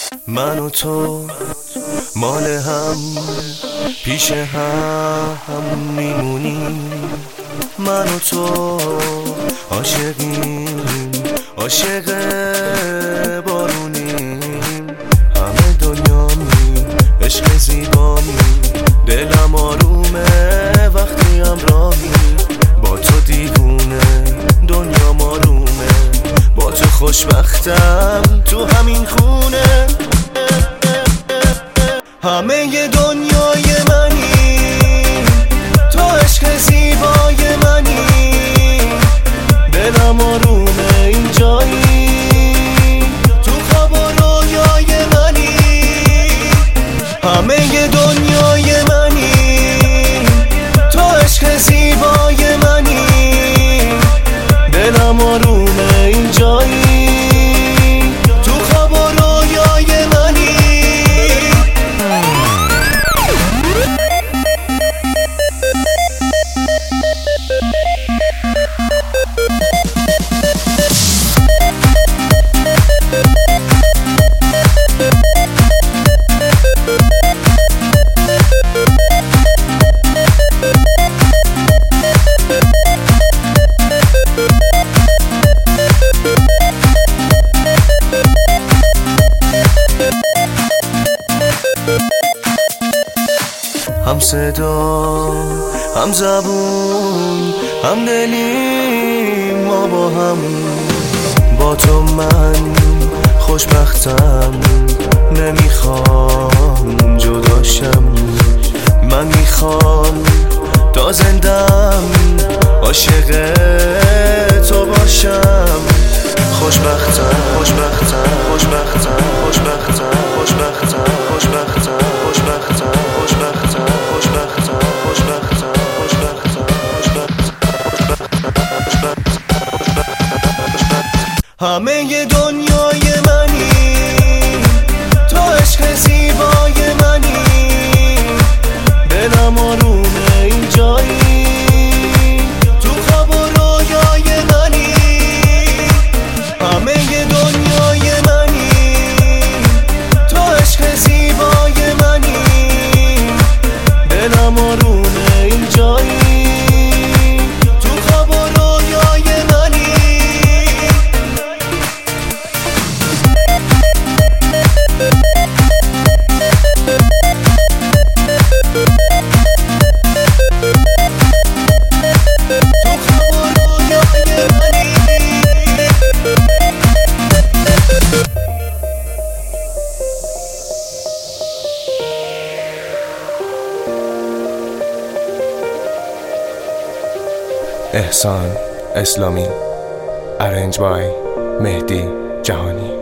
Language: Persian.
من و تو مال هم پیش هم میمونیم. من و تو عاشقیم، عاشق بارونیم. همه دنیامی عشق زیبامی، دلم آرومه وقتی همراهی. با تو دیوونه دنیا آرومه، با تو خوشبختم تو همین خونه. همه دنیای منی، تو عشق زیبای منی. دلم آرومه اینجایی، تو خواب و رویای منی. همه دنیای منی، تو عشق زیبای منی. دلم آرومه اینجایی، تو خواب و رویای منی. هم صدا، هم زبون، هم دلیم، ما با هم. با تو من خوشبختم، نمیخوام جداشم. من میخوام تا زندم عاشق تو باشم. خوشبختم، خوشبختم، خوشبختم، خوشبختم، خوشبختم، خوشبختم، خوشبختم، خوشبختم، خوشبختم، خوشبختم، خوشبختم. همه دنیای منی، تو عشق زیبای منی. دلم آرومه اینجایی، تو خواب و رویای منی. همه دنیای منی، تو عشق زیبای منی. دلم آرومه اینجایی، تو خواب و رویای منی. احسان اسلامی. Arranged by مهدی جهانی.